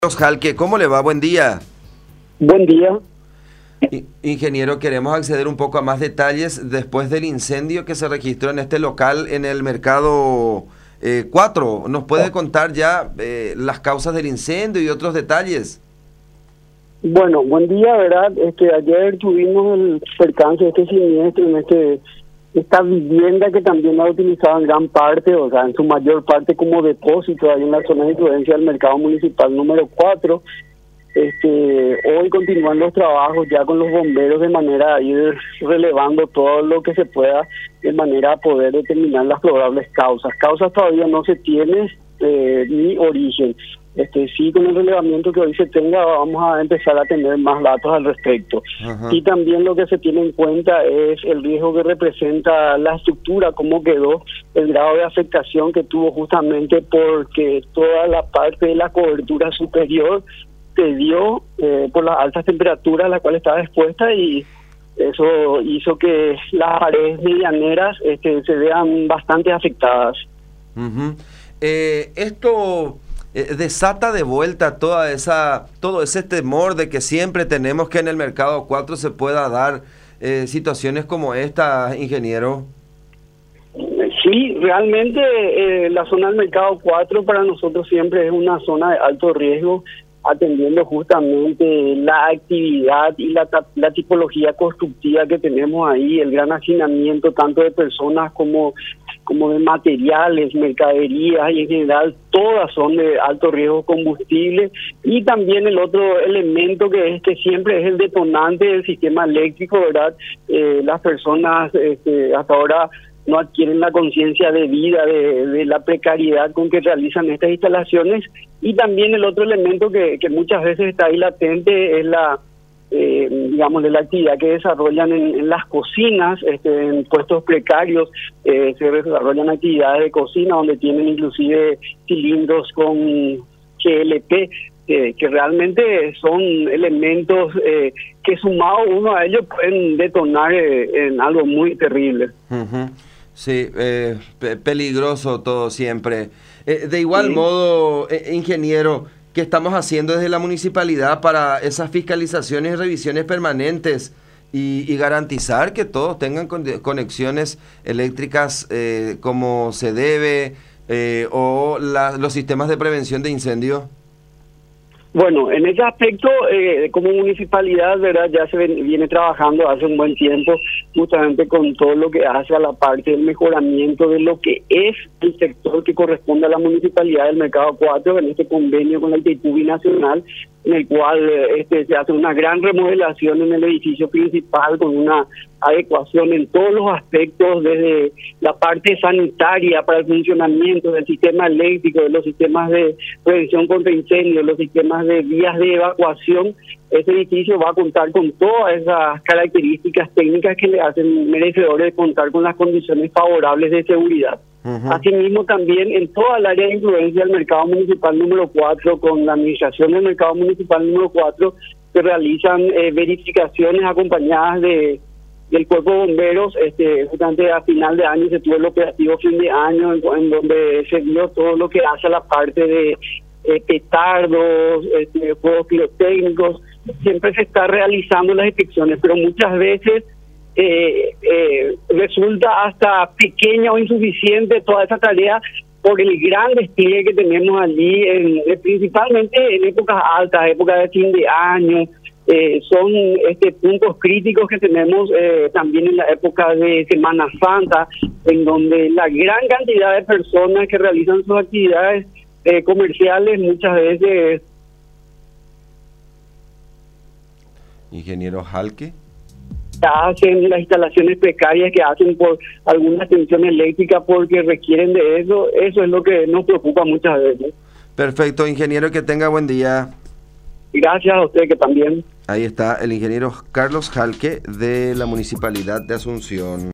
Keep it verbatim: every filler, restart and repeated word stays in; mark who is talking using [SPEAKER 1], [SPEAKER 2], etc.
[SPEAKER 1] Jalque, ¿cómo le va? Buen día.
[SPEAKER 2] Buen día.
[SPEAKER 1] I- Ingeniero, queremos acceder un poco a más detalles después del incendio que se registró en este local en el mercado eh, cuatro. ¿Nos puede contar ya eh, las causas del incendio y otros detalles?
[SPEAKER 2] Bueno, buen día, ¿verdad? Este, ayer tuvimos el percance de este siniestro en este esta vivienda que también la utilizaban en gran parte, o sea, en su mayor parte como depósito ahí en la zona de influencia del mercado municipal número cuatro. Este, hoy continúan los trabajos ya con los bomberos de manera a ir relevando todo lo que se pueda de manera a poder determinar las probables causas. Causas todavía no se tiene eh, ni origen. Este, sí, con el relevamiento que hoy se tenga vamos a empezar a tener más datos al respecto.
[SPEAKER 1] Ajá.
[SPEAKER 2] Y también lo que se tiene en cuenta es el riesgo que representa la estructura, cómo quedó, el grado de afectación que tuvo justamente porque toda la parte de la cobertura superior se dio eh, por las altas temperaturas a las cuales estaba expuesta, y eso hizo que las paredes medianeras este, se vean bastante afectadas.
[SPEAKER 1] Ujú. Eh, esto eh, desata de vuelta toda esa, todo ese temor de que siempre tenemos que en el mercado cuatro se pueda dar eh, situaciones como esta, ingeniero.
[SPEAKER 2] Sí, realmente eh, la zona del mercado cuatro para nosotros siempre es una zona de alto riesgo, atendiendo justamente la actividad y la, la tipología constructiva que tenemos ahí, el gran hacinamiento tanto de personas como, como de materiales, mercaderías, y en general todas son de alto riesgo combustible. Y también el otro elemento que es que siempre es el detonante del sistema eléctrico, ¿verdad? Eh, las personas este, hasta ahora no adquieren la conciencia de vida, de, de la precariedad con que realizan estas instalaciones. Y también el otro elemento que, que muchas veces está ahí latente es la, eh, digamos, de la actividad que desarrollan en, en las cocinas, este, en puestos precarios, eh, se desarrollan actividades de cocina donde tienen inclusive cilindros con G L P, eh, que realmente son elementos eh, que sumado uno a ellos pueden detonar eh, en algo muy terrible.
[SPEAKER 1] Ujú. Sí, eh, pe- peligroso todo siempre. Eh, de igual
[SPEAKER 2] Sí.
[SPEAKER 1] modo, eh, ingeniero, ¿qué estamos haciendo desde la municipalidad para esas fiscalizaciones y revisiones permanentes y, y garantizar que todos tengan con- conexiones eléctricas eh, como se debe, eh, o la- los sistemas de prevención de incendios?
[SPEAKER 2] Bueno, en ese aspecto, eh, como municipalidad, ¿verdad? Ya se ven- viene trabajando hace un buen tiempo justamente con todo lo que hace a la parte del mejoramiento de lo que es el sector que corresponde a la municipalidad del Mercado cuatro, en este convenio con la Itaipu Binacional, en el cual eh, este, se hace una gran remodelación en el edificio principal con una adecuación en todos los aspectos, desde la parte sanitaria para el funcionamiento del sistema eléctrico, de los sistemas de prevención contra incendios, los sistemas de vías de evacuación. Este edificio va a contar con todas esas características técnicas que le hacen merecedores de contar con las condiciones favorables de seguridad.
[SPEAKER 1] Ujú.
[SPEAKER 2] Asimismo, también en toda el área de influencia del mercado municipal número cuatro, con la administración del mercado municipal número cuatro, se realizan eh, verificaciones acompañadas de del cuerpo de bomberos. Este, justamente a final de año se tuvo el operativo fin de año, en, en donde se vio todo lo que hace a la parte de eh, petardos, este, juegos pirotécnicos. Siempre se está realizando las inspecciones, pero muchas veces eh, eh, resulta hasta pequeña o insuficiente toda esa tarea por el gran despliegue que tenemos allí, en, eh, principalmente en épocas altas, épocas de fin de año. Eh, son este, puntos críticos que tenemos eh, también en la época de Semana Santa, en donde la gran cantidad de personas que realizan sus actividades eh, comerciales muchas veces...
[SPEAKER 1] Ingeniero Jalque.
[SPEAKER 2] hacen las instalaciones precarias que hacen por alguna tensión eléctrica porque requieren de eso. Eso es lo que nos preocupa muchas veces.
[SPEAKER 1] Perfecto, ingeniero, que tenga buen día.
[SPEAKER 2] Gracias a usted que también.
[SPEAKER 1] Ahí está el ingeniero Carlos Jalque de la Municipalidad de Asunción.